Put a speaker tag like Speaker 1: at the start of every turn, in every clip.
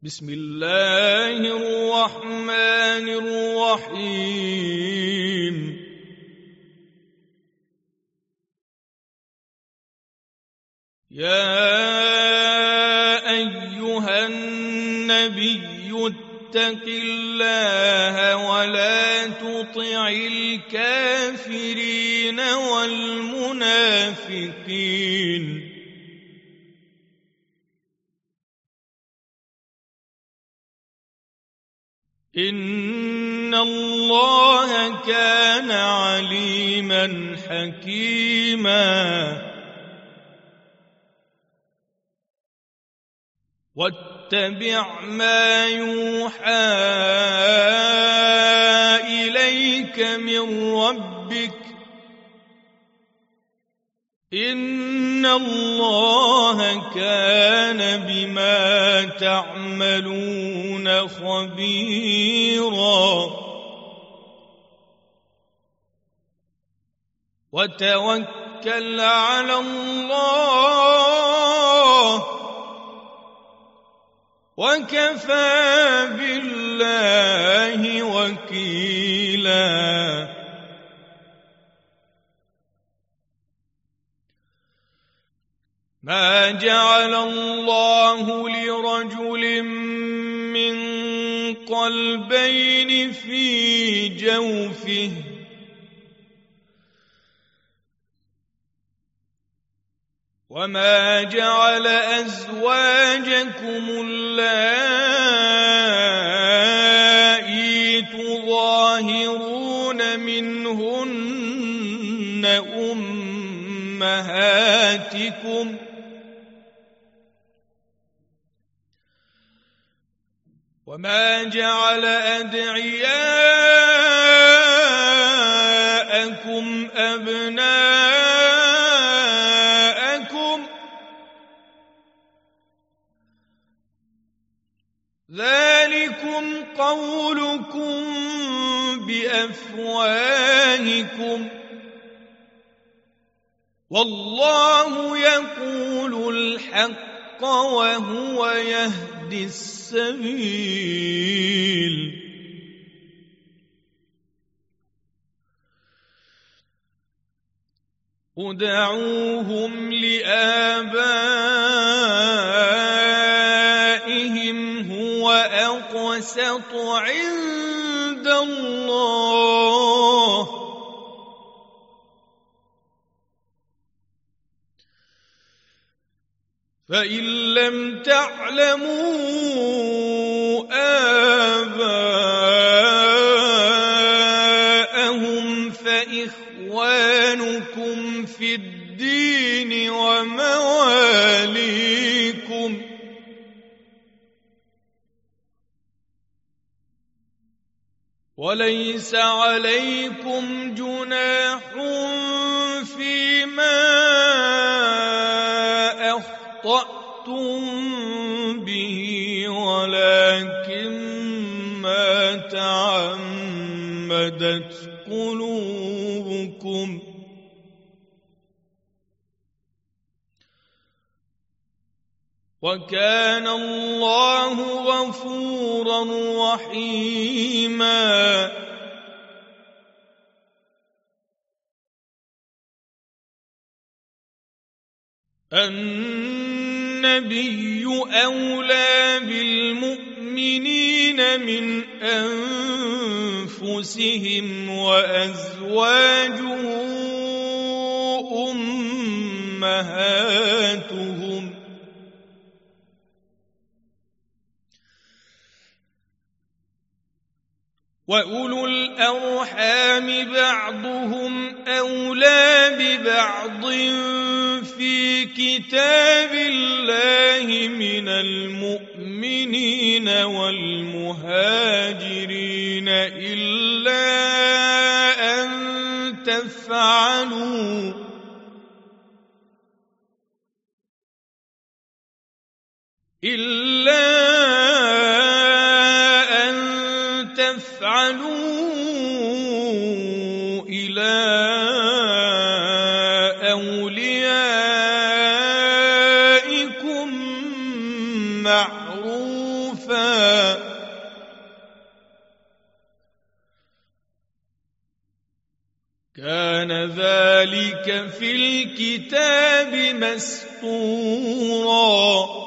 Speaker 1: بسم الله الرحمن الرحيم يا أيها النبي اتق الله ولا تطع الكافرين والمنافقين إن الله كان عليما حكيما واتبع ما يوحى إليك من ربك إن الله كان بما تعملون خبيرا وتوكل على الله وكفى بالله وكيلا ما جعل الله لرجل من قلبين في جوفه وما جعل أزواجكم اللائي تظاهرون منهن أمهاتكم وما جعل أدعياءكم أبناءكم ذلكم قولكم بأفواهكم والله يقول الحق وهو يهدي السبيل ادعوهم لآبائهم هو أقسط عند الله فإن لم تعلموا آباءهم فإخوانكم في الدين ومواليكم وليس عليكم جناح فيما أخطأتم به ولكن ما تعمدت قلوبكم وكان الله غفورا رحيما النبي أولى بالمؤمنين من أنفسهم وأزواجه أمهاتهم وأولو الأرحام بعضهم أولى ببعض في كتاب الله من المؤمنين والمهاجرين إلا أن تفعلوا إلى أوليائكم معروفا مصفوفا كان ذلك في الكتاب مسطورا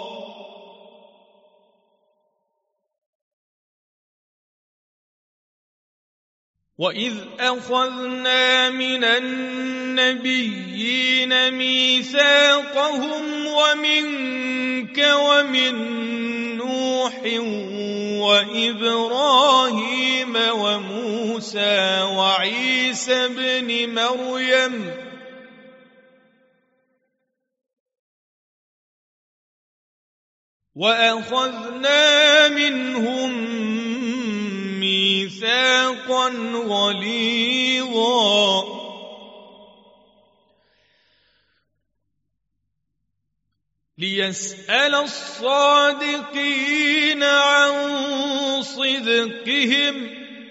Speaker 1: وإذ أخذنا من النبيين ميثاقهم ومنك ومن نوح وإبراهيم وموسى وعيسى ابن مريم وأخذنا منهم ميثاقا غليظا ليسأل الصادقين عن صدقهم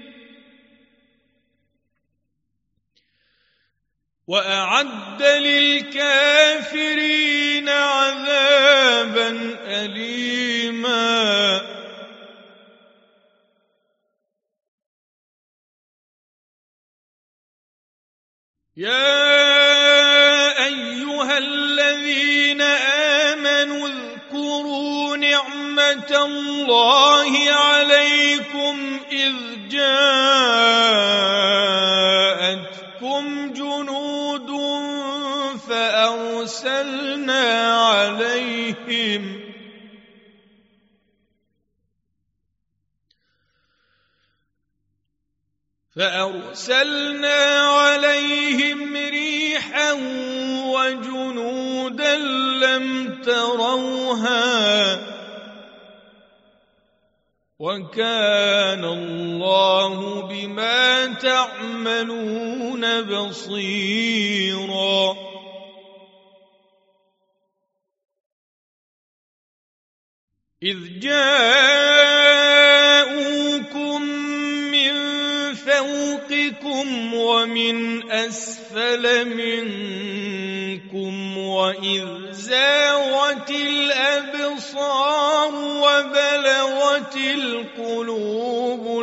Speaker 1: وأعد للكافرين عذابا أليما يا أيها الذين آمنوا اذكروا نعمة الله عليكم إذ جاءتكم جنود فأرسلنا عليهم ريحا وجنودا لم تروها وكان الله بما تعملون بصيرا إذ جاءوكم من فوقكم ومن أسفل منكم وإذ زاغت الأبصار وبلغت القلوب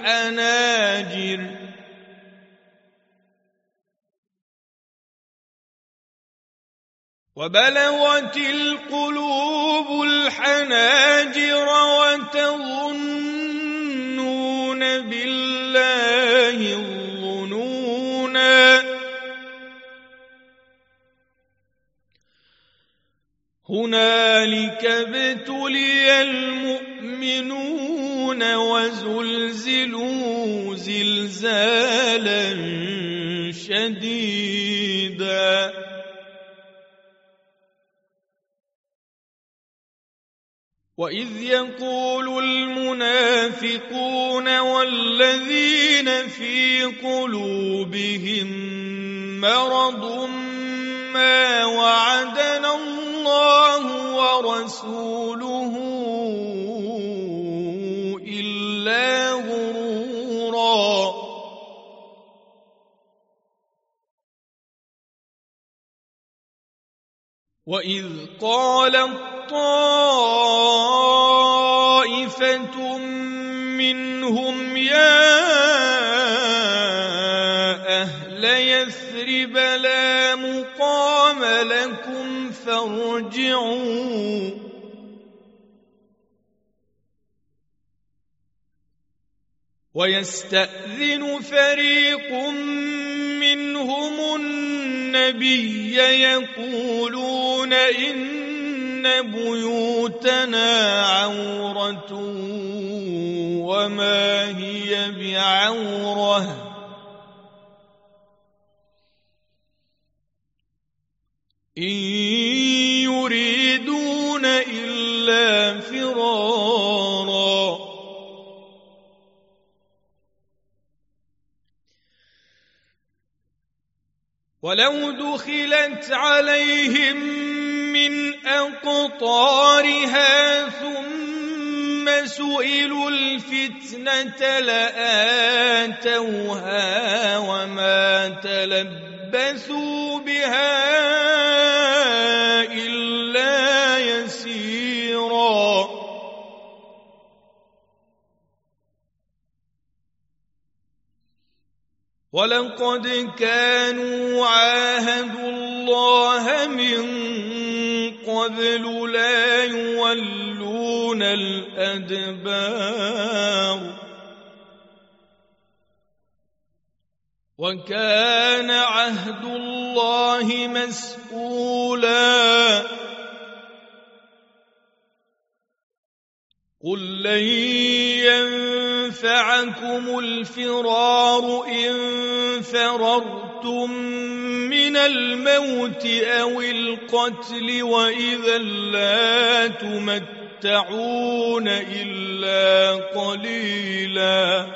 Speaker 1: الحناجر وتظنون بالله الظنونا هنالك ابتلي المؤمنون وزلزلوا زلزالا شديدا وإذ يقول المنافقون والذين في قلوبهم مرض ما وعدنا الله ورسوله إلا غرورا وإذ قالت طائفة منهم يا أهل يثرب لا مقام لكم فارجعوا ويستأذن فريق منهم النبي يقولون إن بيوتنا عورة وما هي بعورة إن يريدون إلا فرارا ولو دخلت عليهم من أقطارها ثم سئلوا الفتنة لآتوها وما تلبثوا بها إلا يسيرا ولقد كانوا عاهدوا الله من قبل لا يولون الأدبار وكان عهد الله مسؤولا قل لن ينفعكم الفرار إن فررتم من الموت أو القتل وإذا لا تمتعون إلا قليلا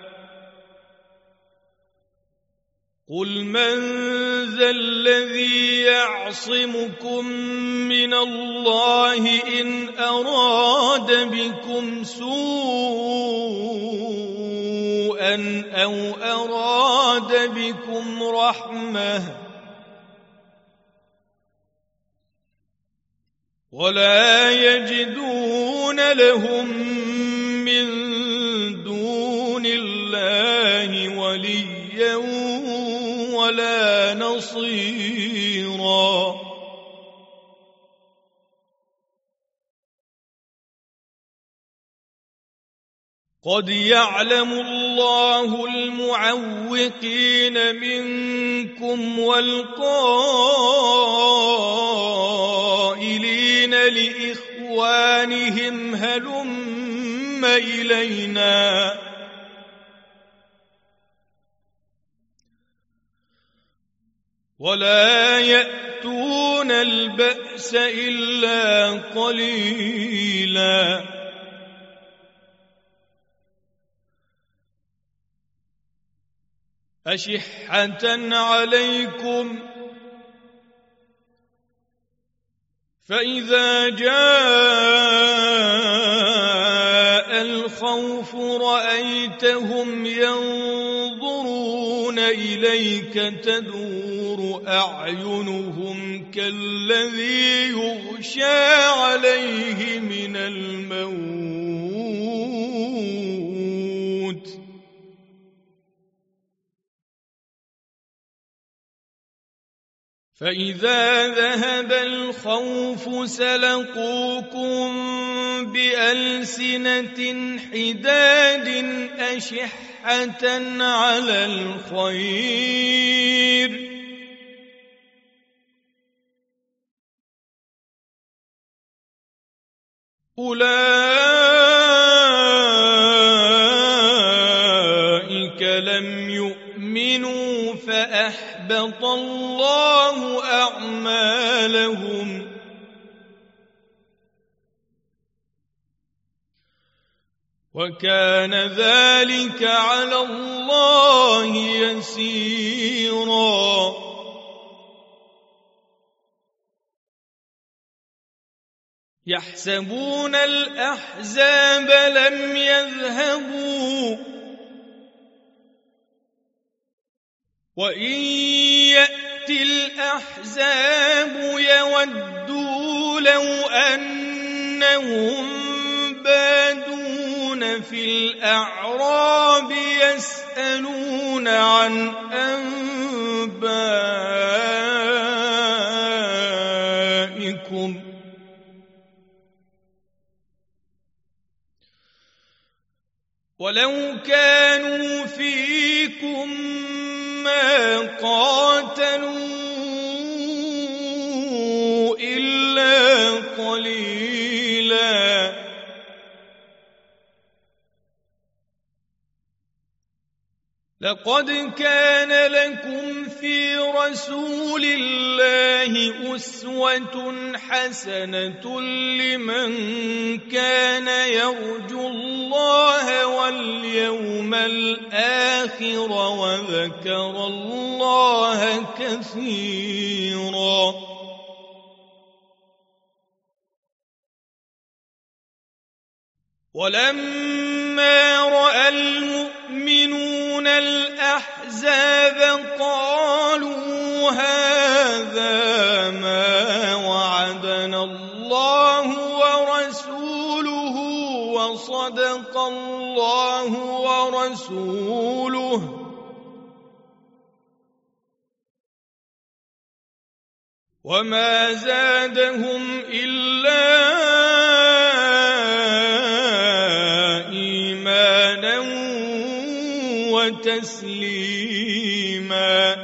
Speaker 1: قل من ذا الذي يعصمكم من الله إن أراد بكم سوءا أو أراد بكم رحمة ولا يجدون لهم من دون الله وليا ولا نصيرا قد يعلم الله المعوقين منكم والقائلين لإخوانهم هلم إلينا ولا يأتون البأس إلا قليلا أشحة عليكم فإذا جاء الخوف رأيتهم ينظرون إليك تدور أعينهم كالذي يغشى عليه من الموت فإذا ذهب الخوف سلقوكم بألسنة حداد أشحة على الخير أولئك لم يؤمنوا فأحبط الله أعمالهم وكان ذلك على الله يسيرا يحسبون الأحزاب لم يذهبوا وإن يأتي الأحزاب يودوا لو أنهم بادون في الأعراب يسألون عن أنبائكم ولو كانوا فيكم ما قاتلوا إلا قليلا لقد كان لكم في رسول الله أسوة حسنة لمن كان يرجو الله واليوم الآخر وذكر الله كثيرا ولما رأى المؤمنون الأحزاب قالوا هذا ما وعدنا الله ورسوله وصدق الله ورسوله وما زادهم إلا إيمانا وتسليما.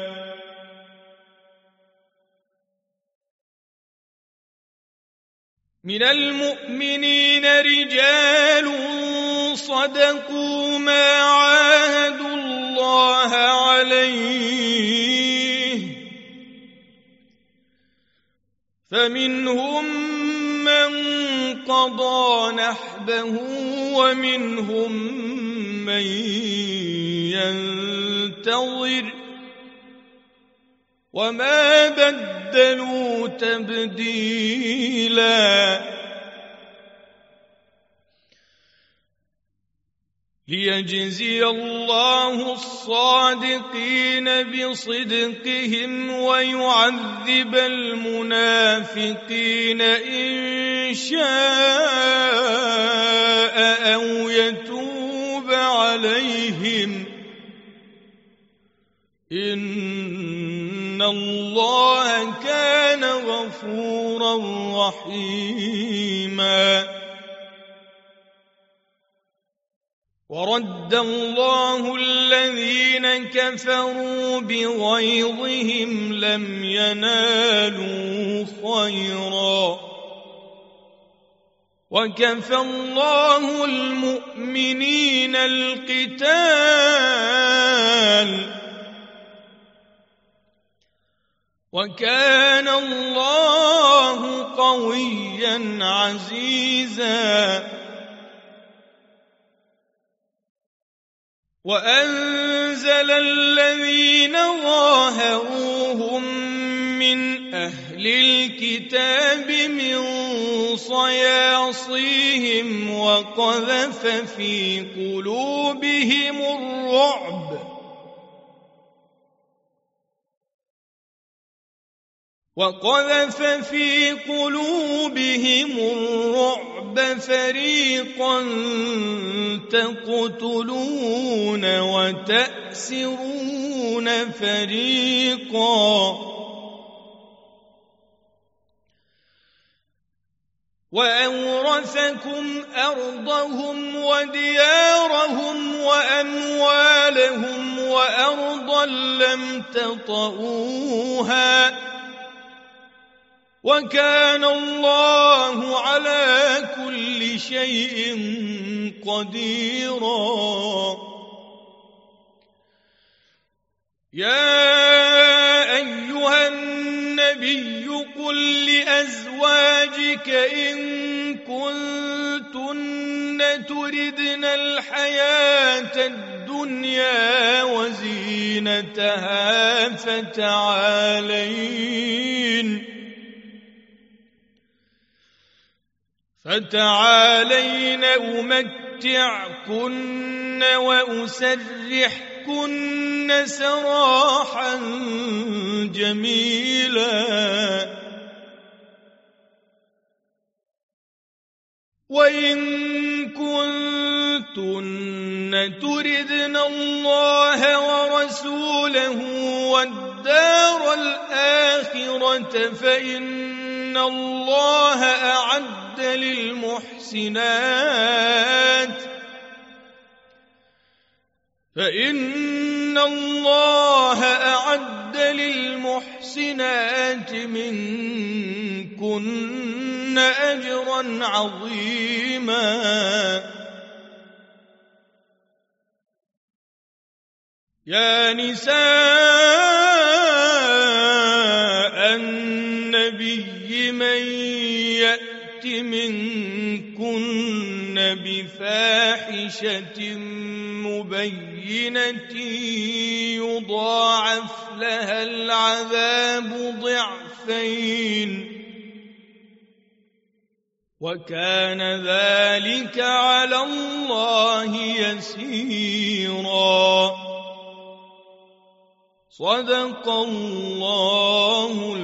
Speaker 1: من المؤمنين رجال صدقوا ما عاهدوا الله عليه، فمنهم من قضى نحبه ومنهم من ينتظر وما بدلوا تبديلا. ليجزي الله الصادقين بصدقهم ويعذب المنافقين إن شاء أو يتوب عليهم، إن الله كان غفورا رحيما. ورد الله الذين كفروا بغيظهم لم ينالوا خيرا، وكفى الله المؤمنين القتال، وكان الله قويا عزيزا. وأنزل الذين ظاهروهم من أهل الكتاب من صياصيهم وقذف في قلوبهم الرعب فريقا تقتلون وتأسرون فريقا، وأورثكم أرضهم وديارهم وأموالهم وأرضا لم تطئوها، وكان الله على كل شيء قديرا. يا أيها النبي قل لأزواجك إن كنتن تردن الحياة الدنيا وزينتها فتعالين أمتعكن وأسرحكن سراحا جميلا. وإن كنتن تردن الله ورسوله والدار الآخرة فإن الله أعد للمحسنات منكن أجرا عظيما. يا نساء النبي من يأت منكن بفاحشة مبينة يضاعف لها العذاب ضعفين، وكان ذلك على الله يسيرا. صدق الله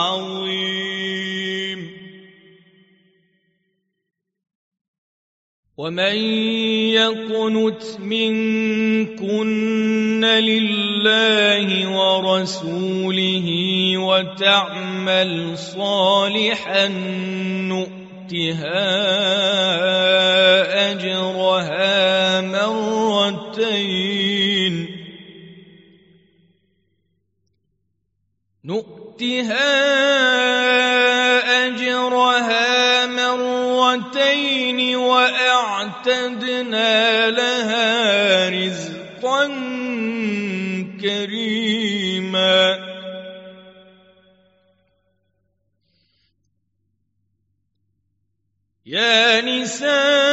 Speaker 1: العظيم. ومن يقنت منكن لله ورسوله وتعمل صالحا نؤتها أجرها مرتين وأعتدنا لها رزقا كريما يا نساء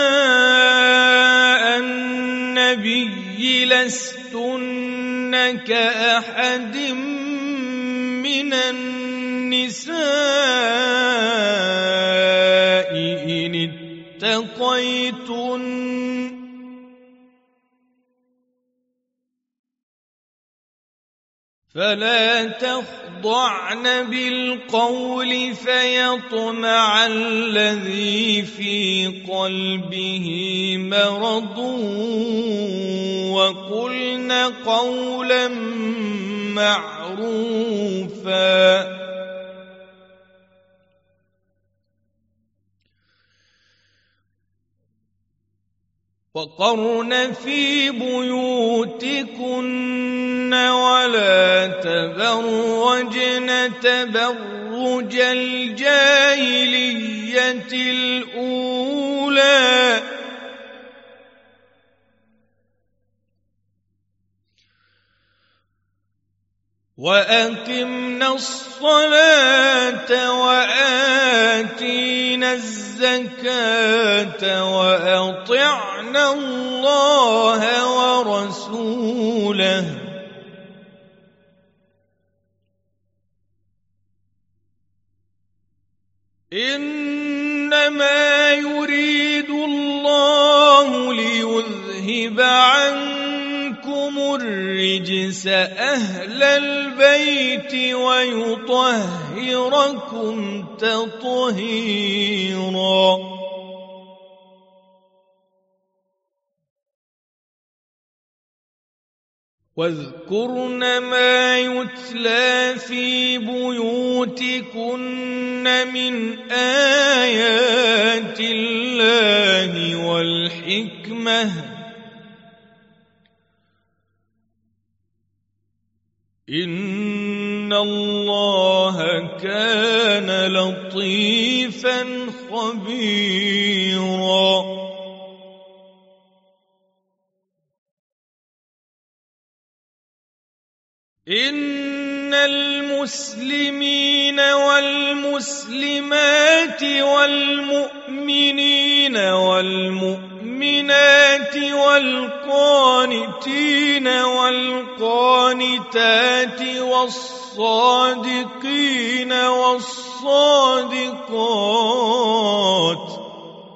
Speaker 1: النبي لستن كأحد من النساء إن اتقيتن فلا تخضعن بالقول فيطمع الذي في قلبه مرض وقلن قولا معروفا وقرن في بيوتكن ولا تبرجن تبرج الجاهلية الأولى وأقمنا الصلاة وآتينا الزكاة وأطعنا الله ورسوله إنما يريد الله ليذهب عنكم الرجس أهل البيت ويطهركم تطهيرا واذكرن ما يتلى في بيوتكن من آيات الله والحكمة إن الله كان لطيفا خبيرا إن المسلمين والمسلمات والمؤمنين والمؤمنات والقانتين والقانتات والصادقين والصادقات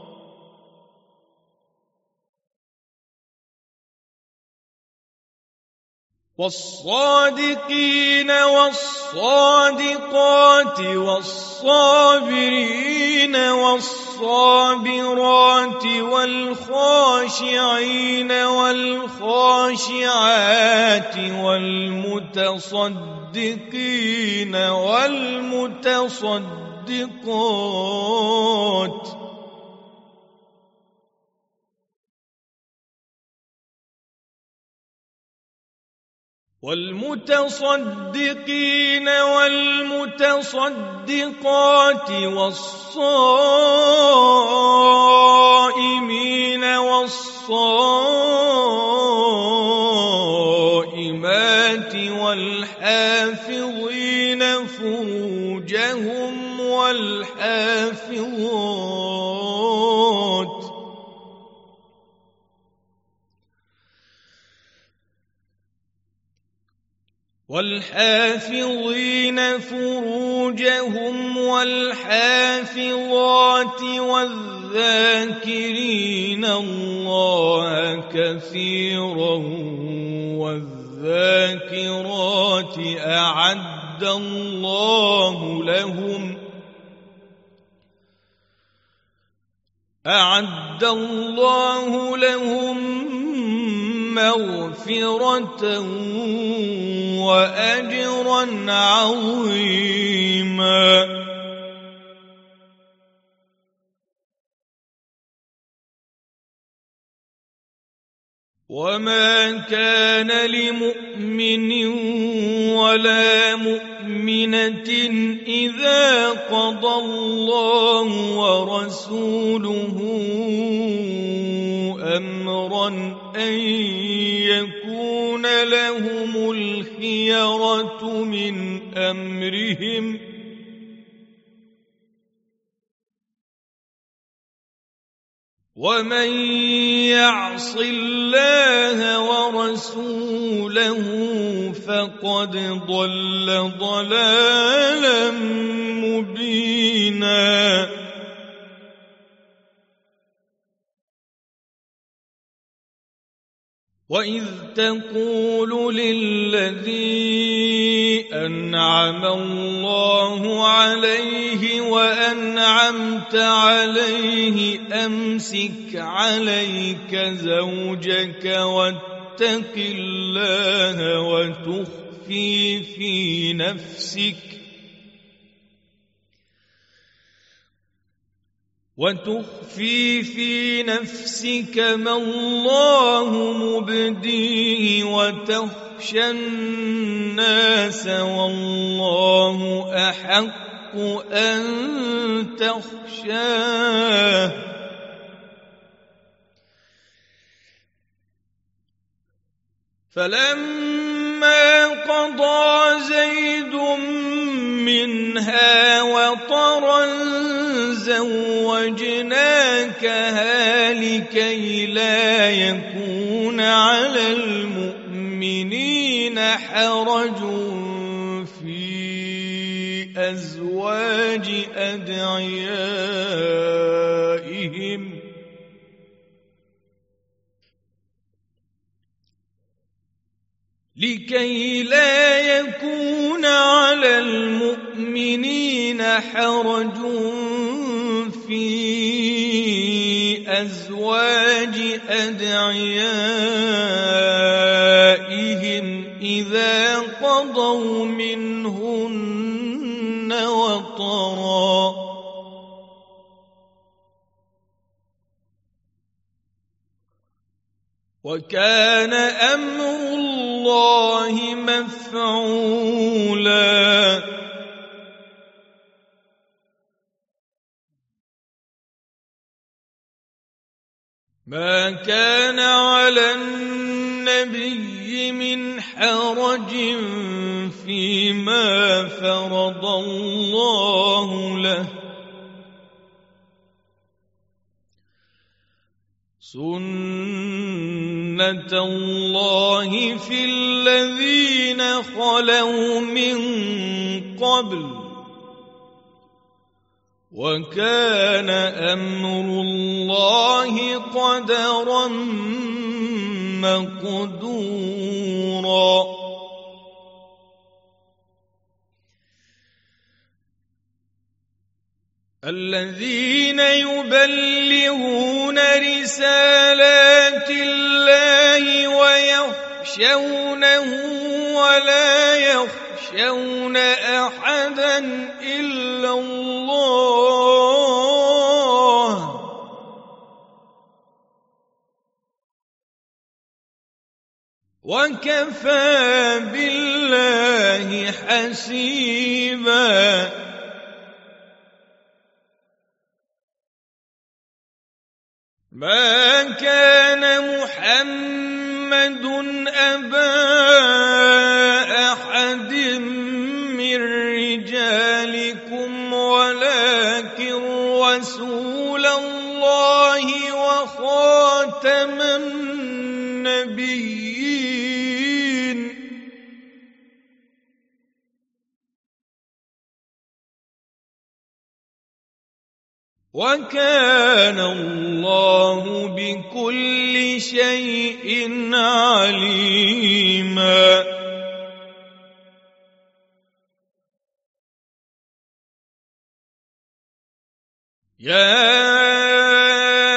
Speaker 1: والصادقين والصادقات والصابرين والصابرات والخاشعين والخاشعات والمتصدقين والمتصدقات والمتصدقين والمتصدقات والصائمين والصائمات والحافظين فروجهم والحافظات والحافظين فروجهم والحافظات والذاكرين الله كثيرا والذاكرات أعد أعد الله لهم مغفرة وأجرا عظيما. وما كان لمؤمن ولا مؤمنة إذا قضى الله ورسوله أمرا أن يكون لهم الخيرة من أمرهم ومن يعص الله ورسوله فقد ضل ضلالا مبينا. وإذ تقول للذي أنعم الله عليه وأنعمت عليه أمسك عليك زوجك واتق الله وتخفي في نفسك ما الله مبديه وتخشى الناس والله أحق أن تخشاه. فلما قضى زيد منها وطرا زوجناكها لكي لا يكون على المؤمنين حرج في أزواج أدعيائهم لكي لا يكون على المؤمنين حرج في أزواج أدعيائهم إذا قضوا منهن وطرا. وكان أمر الله مفعولا. ما كان على النبي من حرج فيما فرض الله له سنة الله في الذين خلوا من قبل وكان أمر الله قدرا مقدورا. الذين يبلغون رسالات الله ويخشونه ولا يخشون أحدا إلا الله وكفى بالله حسيبا. ما كان محمد أبا أحد من رجالكم ولكن رسول الله وخاتم النبيين. وكان الله بكل شيء عليما. يا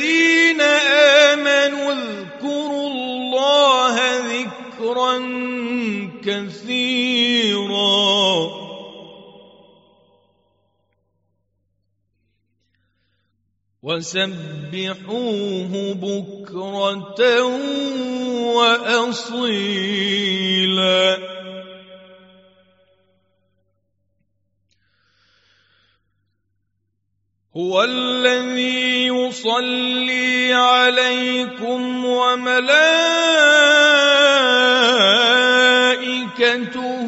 Speaker 1: الذين آمنوا اذكروا الله ذكرا كثيرا وسبحوه بكرة وأصيلا هو الذي يصلي عليكم وملائكته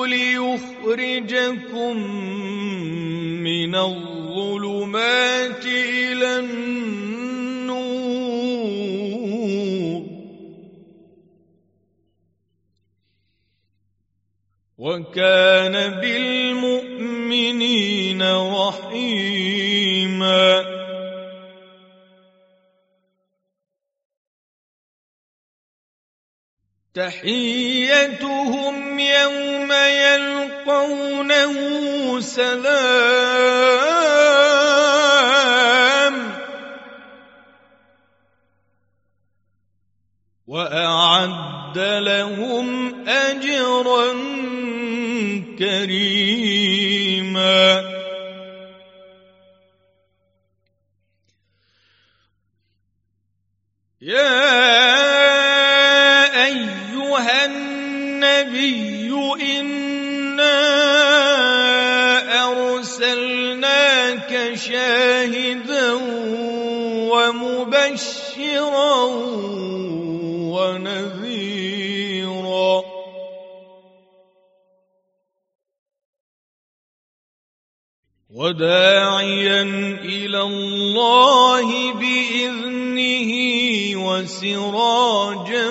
Speaker 1: ليخرجكم من الظلمات إلى النور وكان بالمؤمنين رحيما تحيتهم يوم يلقونه سلام وأعد لهم أجرا كريما يا أيها النبي إنا أرسلناك شاهدا ومبشرا ونذيرا وداعيا إلى الله بإذنه وسراجا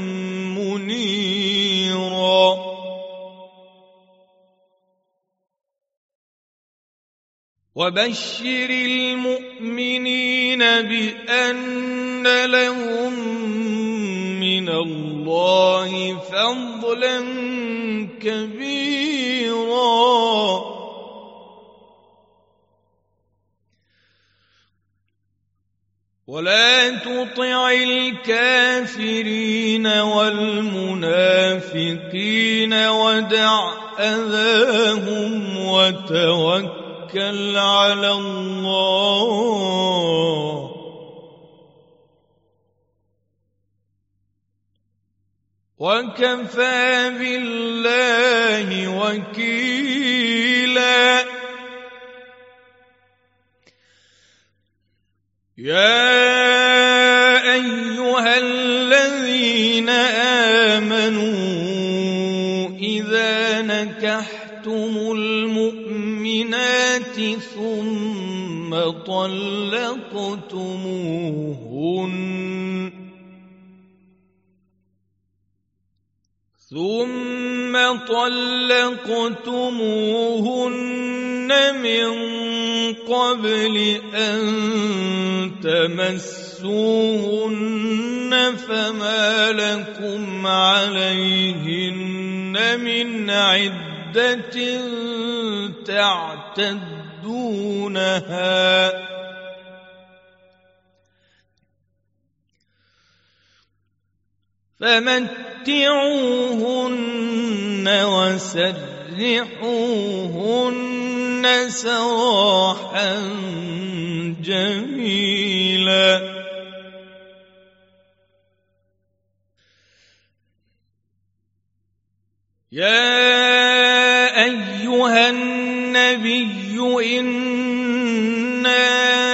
Speaker 1: منيرا وبشر المؤمنين بأن لهم من الله فضلا كبيرا ولا تطع الكافرين والمنافقين ودع أذاهم وتوكل على الله وكفى بالله وكيلا يا أيها الذين آمنوا إذا نكحتم المؤمنات ثم طلقتموهن من قبل أن تمسوهن فما لكم عليهن من عدة تعتدونها فمتعوهن وسرحوهن سراحا جميلا يا أيها النبي إنا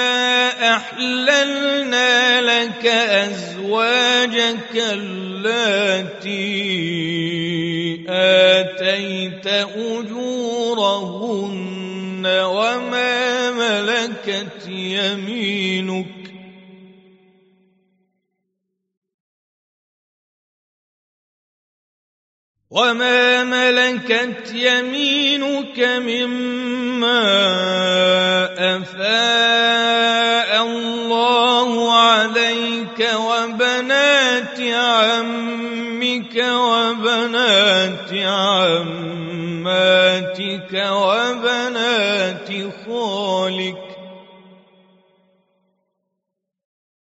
Speaker 1: أحللنا لك أزواجك اللاتي آتيت أجورهن وما ملكت يمينك مما أفاء الله عليك وبنات عمك وبنات عماتك وبنات خالك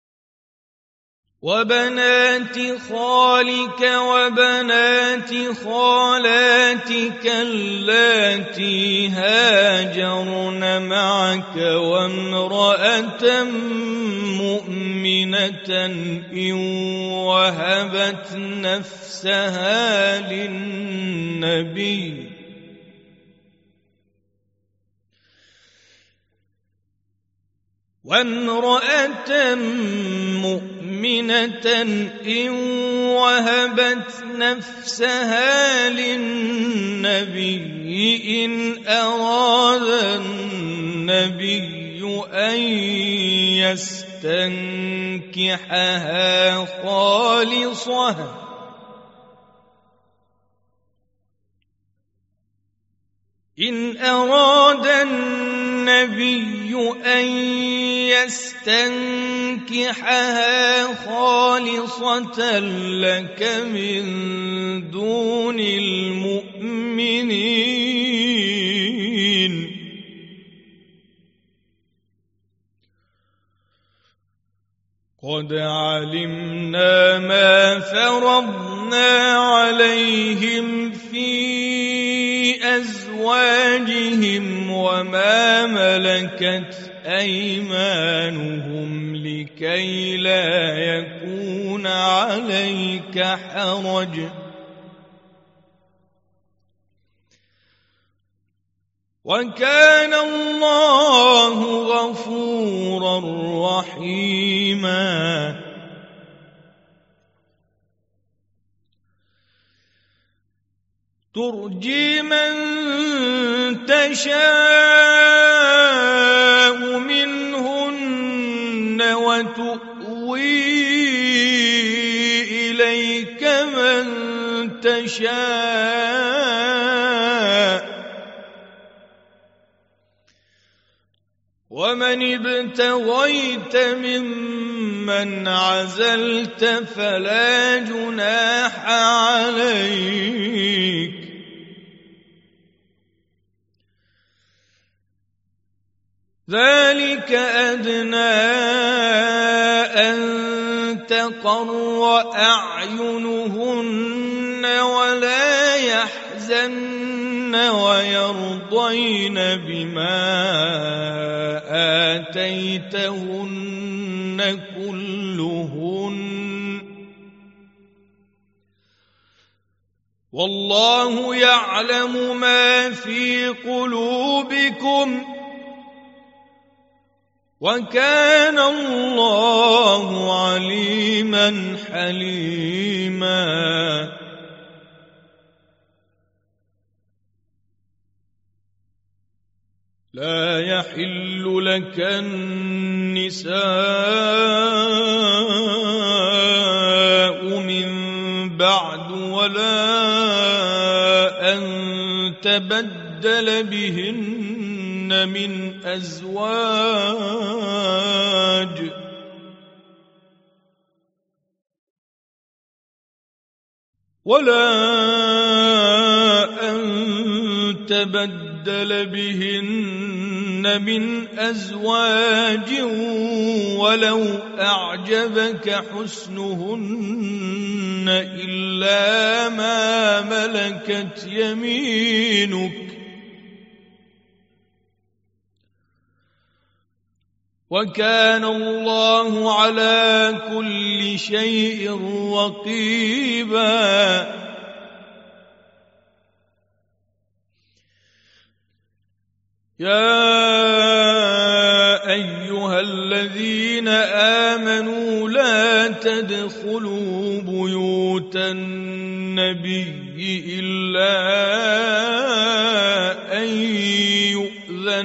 Speaker 1: وبنات خالك وبنات خالاتك اللاتي هاجرن معك وامرأة مؤمنة إن وهبت نفسها للنبي وامرأة مؤمنة إن وهبت نفسها للنبي إن أراد النبي أن يستنكحها خالصة إن أراد النبي أن يستنكحها خالصة لك من دون المؤمنين قد علمنا ما فرضنا عليهم في أزواجهم وما ملكت أيمانهم لكي لا يكون عليك حرج وكان الله غفورا رحيما ترجي من تشاء منهن وتؤوي إليك من تشاء ومن ابتغيت ممن عزلت فلا جناح عليك ذلك أدنى أن تقر أعينهن ولا يحزن ويرضين بما آتيتهن كلهن والله يعلم ما في قلوبكم وكان الله عليما حليما لا يحل لك النساء من بعد ولا أن تبدل بهن من أزواج ولا أن تبدل بهن من أزواج ولو أعجبك حسنهن إلا ما ملكت يمينك وكان الله على كل شيء رقيبا يا أيها الذين آمنوا لا تدخلوا بيوت النبي إلا أن يؤذن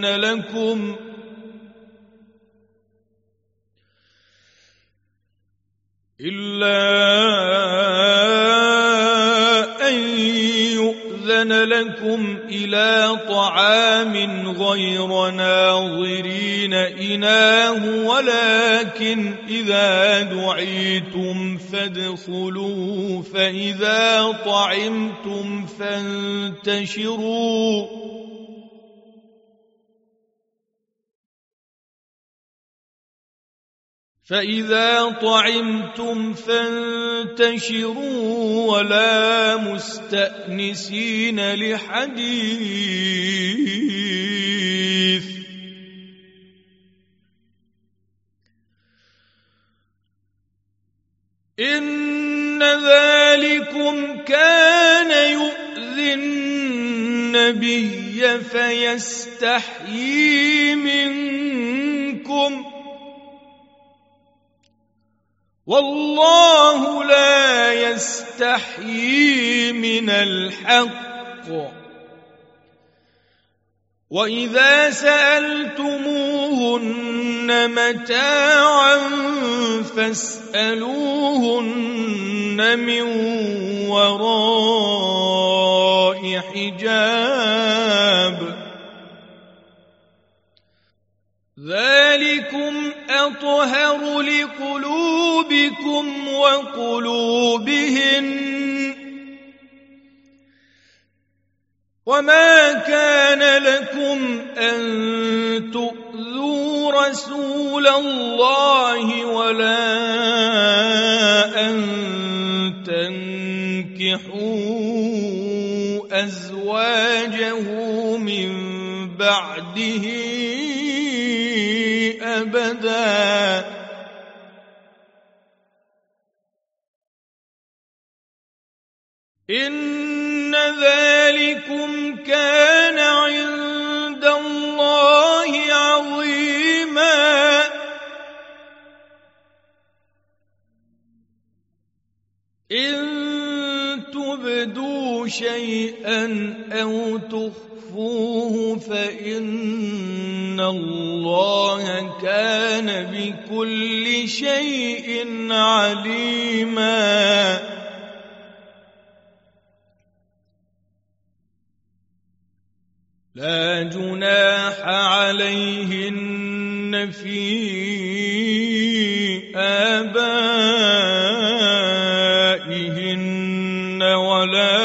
Speaker 1: لكم إلى طعام غير ناظرين إناه ولكن إذا دعيتم فادخلوا فإذا طعمتم فإذا طعمتم فانتشروا ولا مستأنسين لحديث إن ذلكم كان يؤذي النبي فيستحيي منكم والله لا يستحيي من الحق وإذا سألتموهن متاعا فاسألوهن من وراء حجاب ذلكم أطهر لقلوبكم وقلوبهن وما كان لكم أن تؤذوا رسول الله ولا أن تنكحوا أزواجه من بعده أبدا إن ذلكم كان عند الله عظيما إن تبدوا شيئا أو تخفوه فإن الله كان بكل شيء عليما لا جناح عليهن في آبائهن ولا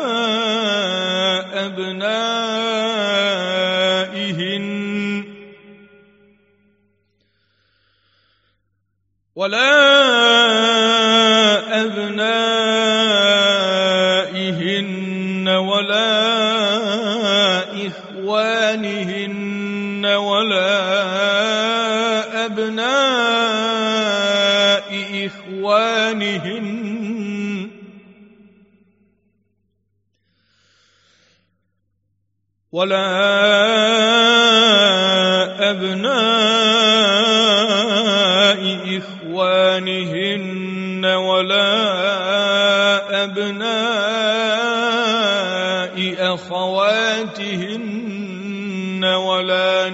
Speaker 1: أبنائهن ولا إخوانهن ولا أبناء إخوانهن ولا أبناء إخوانهن ولا أبناء أخواتهن ولا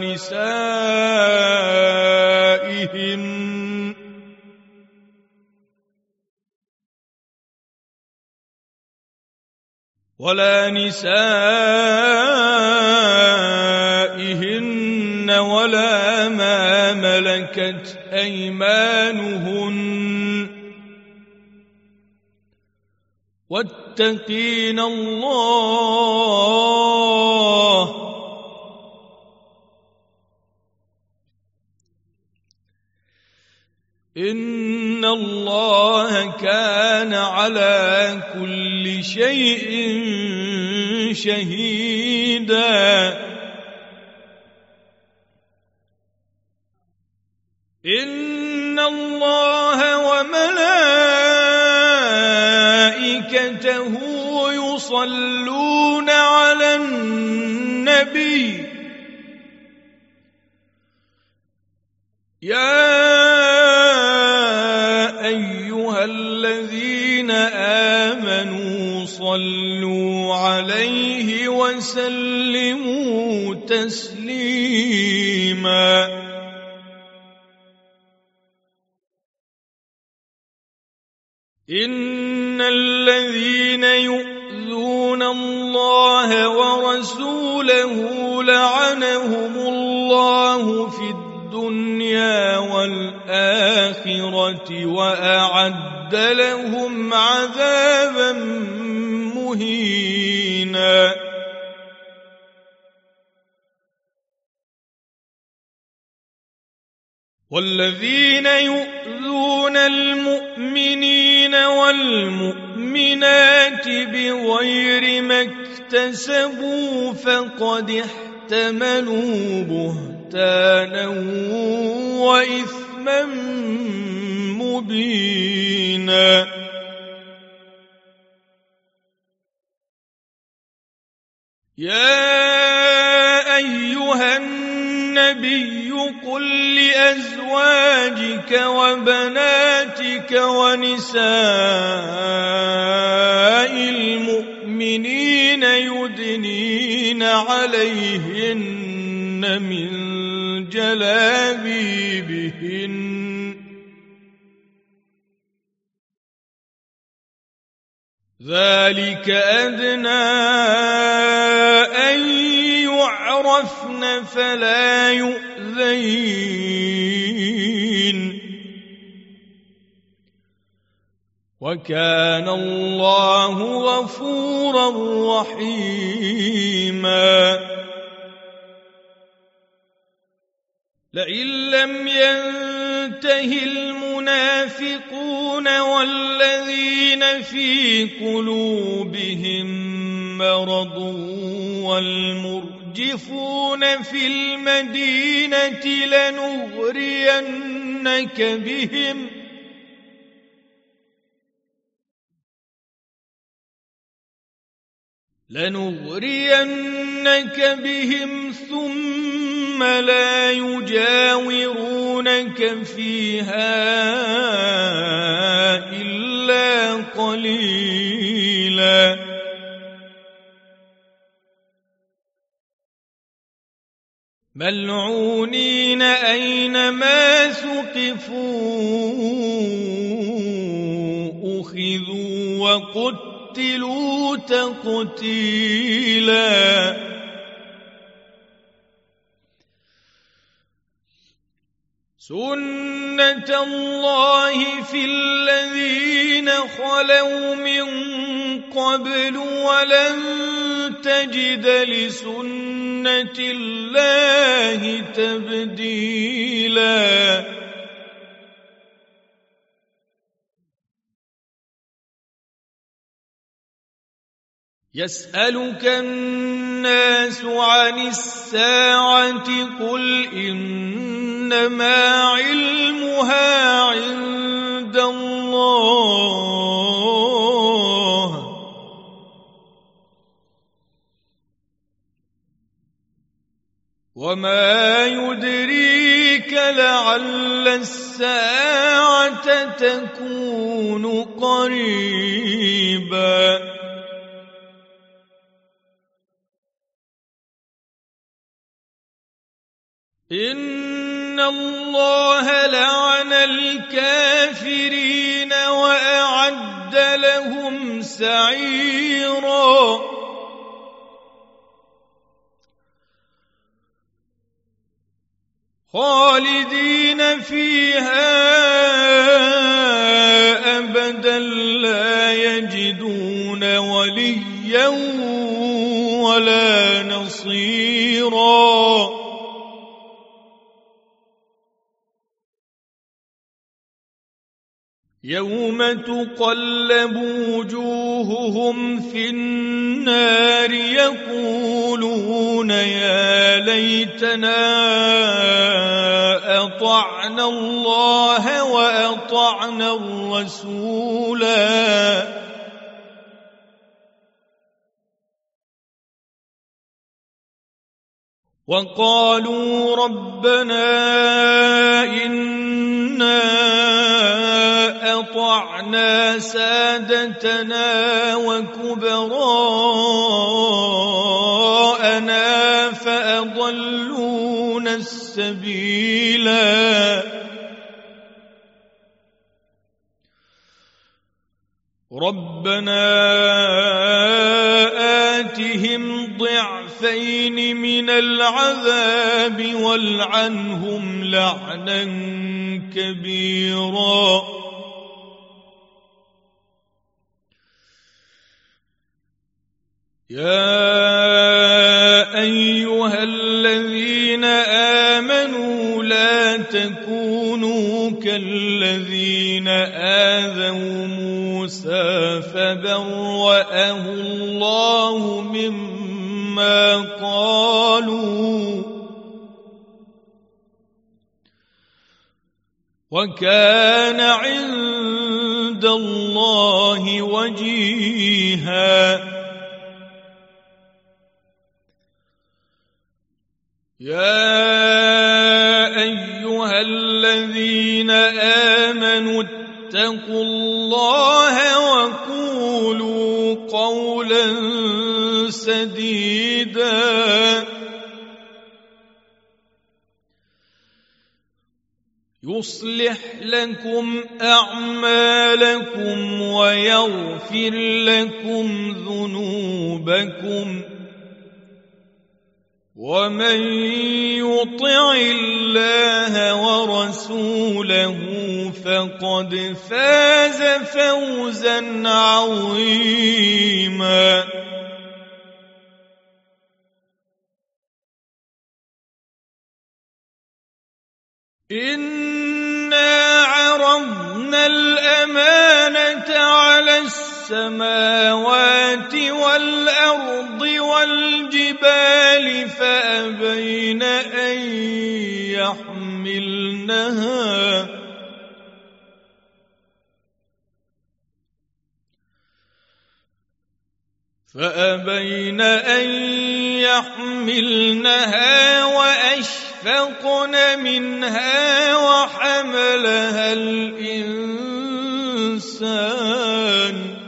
Speaker 1: نسائهن ولا ما ملكت أيمانهن واتقين الله إن الله كان على كل شيء شهيدا إن الله وملائكته يصلون على النبي يا أيها الذين آمنوا صلوا عليه وسلموا تسليما إن الذين يؤذون الله ورسوله لعنهم الله في الدنيا والآخرة وأعد لهم عذابا مهينا والذين يؤذون المؤمنين والمؤمنات بغير ما اكتسبوا فقد احتملوا بهتانا وإثما مبينا يا أيها النبي قل لأزواجك وبناتك ونساء المؤمنين يدنين عليهن من جلابيبهن ذلك أدنى أن يعرفن فلا يؤذين وكان الله غفورا رحيما لئن لم ينته المنافقون والذين في قلوبهم مرض والمرجفون في المدينة لنغرينك بهم ثم لا يجاورونك فيها إلا قليلا ملعونين أينما ثقفوا أخذوا وقتلوا تقتيلا سنة الله في الذين خلوا من قبل ولن تجد لسنة الله تبديلا يسألك الناس عن الساعة قل إنما علمها عند الله وما يدريك لعل الساعة تكون قريبا إن الله لعن الكافرين وأعد لهم سعيرا خالدين فيها أبدا لا يجدون وليا ولا نصيرا يوم تقلب وجوههم في النار يقولون يا ليتنا أطعنا الله وأطعنا الرسولا وقالوا ربنا إنا أطعنا سادتنا وكبراءنا فأضلونا السبيلا ربنا آتهم ضعفين من العذاب والعنهم لعنا كبيرا يا أيها الذين آمنوا لا تكونوا الذين آذوا موسى فبرأه الله مما قالوا وكان عند الله وجيها. يا أيها الذين آمنوا اتقوا الله وقولوا قولا سديدا يصلح لكم أعمالكم ويغفر لكم ذنوبكم ومن يطع الله ورسوله فقد فاز فوزا عظيما. إنا عرضنا الأمانة على السماوات والأرض والجبال فأبين أن يحملنها وأشفقن منها وحملها الإنسان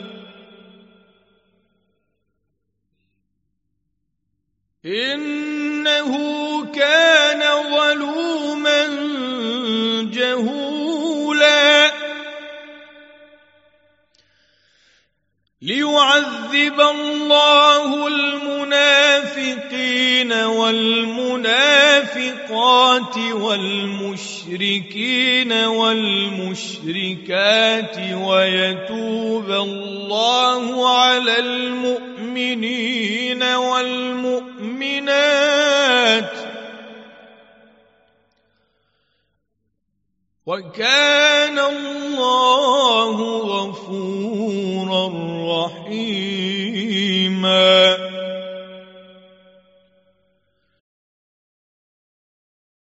Speaker 1: إنه كان ظلوما جهولا. ليعذب الله المنافقين والمنافقات والمشركين والمشركات ويتوب الله على المؤمنين والمؤمنات وكان الله